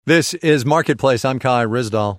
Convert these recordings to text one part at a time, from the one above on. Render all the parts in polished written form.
This is Marketplace. I'm Kai Ryssdal.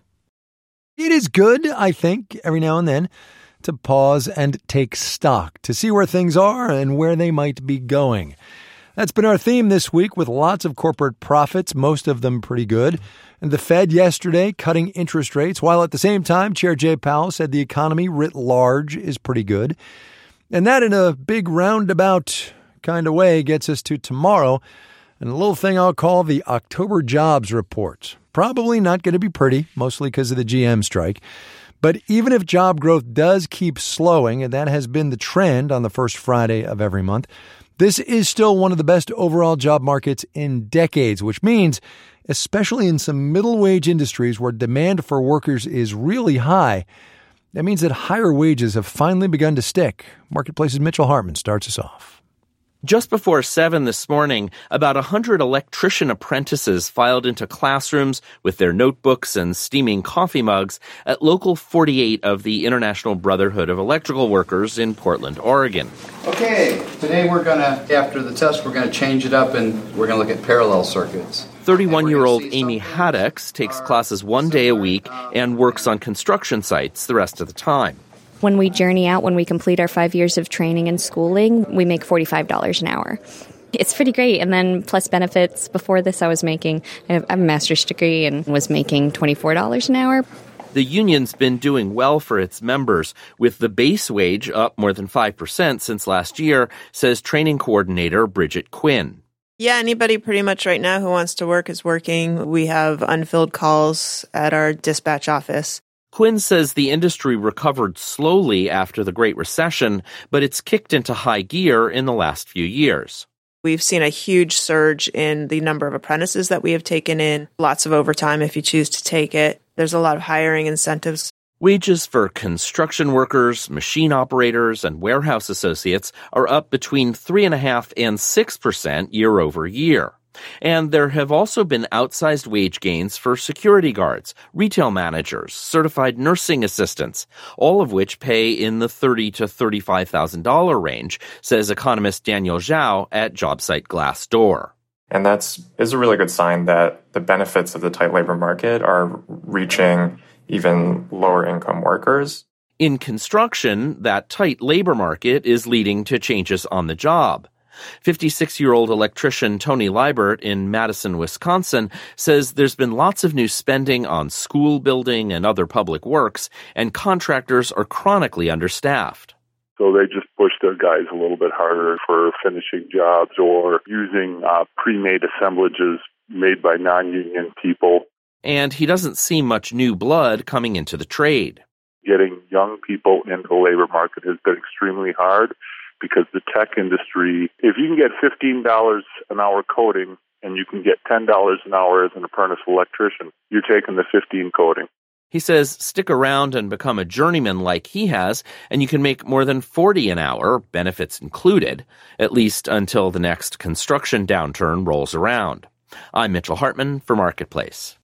It is good, I think, every now and then to pause and take stock, to see where things are and where they might be going. That's been our theme this week with lots of corporate profits, most of them pretty good. And the Fed yesterday cutting interest rates, while at the same time, Chair Jay Powell said the economy writ large is pretty good. And that in a big roundabout kind of way gets us to tomorrow and a little thing I'll call the October jobs report. Probably not going to be pretty, mostly because of the GM strike. But even if job growth does keep slowing, and that has been the trend on the first Friday of every month, this is still one of the best overall job markets in decades, which means, especially in some middle-wage industries where demand for workers is really high, that means that higher wages have finally begun to stick. Marketplace's Mitchell Hartman starts us off. Just before 7 this morning, about 100 electrician apprentices filed into classrooms with their notebooks and steaming coffee mugs at Local 48 of the International Brotherhood of Electrical Workers in Portland, Oregon. Okay, today after the test, we're going to change it up and we're going to look at parallel circuits. 31-year-old Amy Haddox takes classes 1 day a week and works on construction sites the rest of the time. When we journey out, when we complete our 5 years of training and schooling, we make $45 an hour. It's pretty great. And then plus benefits. Before this, I have a master's degree and was making $24 an hour. The union's been doing well for its members, with the base wage up more than 5% since last year, says training coordinator Bridget Quinn. Yeah, anybody pretty much right now who wants to work is working. We have unfilled calls at our dispatch office. Quinn says the industry recovered slowly after the Great Recession, but it's kicked into high gear in the last few years. We've seen a huge surge in the number of apprentices that we have taken in, lots of overtime if you choose to take it. There's a lot of hiring incentives. Wages for construction workers, machine operators, and warehouse associates are up between 3.5% and 6% year over year. And there have also been outsized wage gains for security guards, retail managers, certified nursing assistants, all of which pay in the $30,000 to $35,000 range, says economist Daniel Zhao at JobSite Glassdoor. And that is a really good sign that the benefits of the tight labor market are reaching even lower income workers. In construction, that tight labor market is leading to changes on the job. 56-year-old electrician Tony Liebert in Madison, Wisconsin, says there's been lots of new spending on school building and other public works, and contractors are chronically understaffed. So they just push their guys a little bit harder for finishing jobs or using pre-made assemblages made by non-union people. And he doesn't see much new blood coming into the trade. Getting young people into the labor market has been extremely hard, because the tech industry, if you can get $15 an hour coding and you can get $10 an hour as an apprentice electrician, you're taking the 15 coding. He says stick around and become a journeyman like he has, and you can make more than $40 an hour, benefits included, at least until the next construction downturn rolls around. I'm Mitchell Hartman for Marketplace.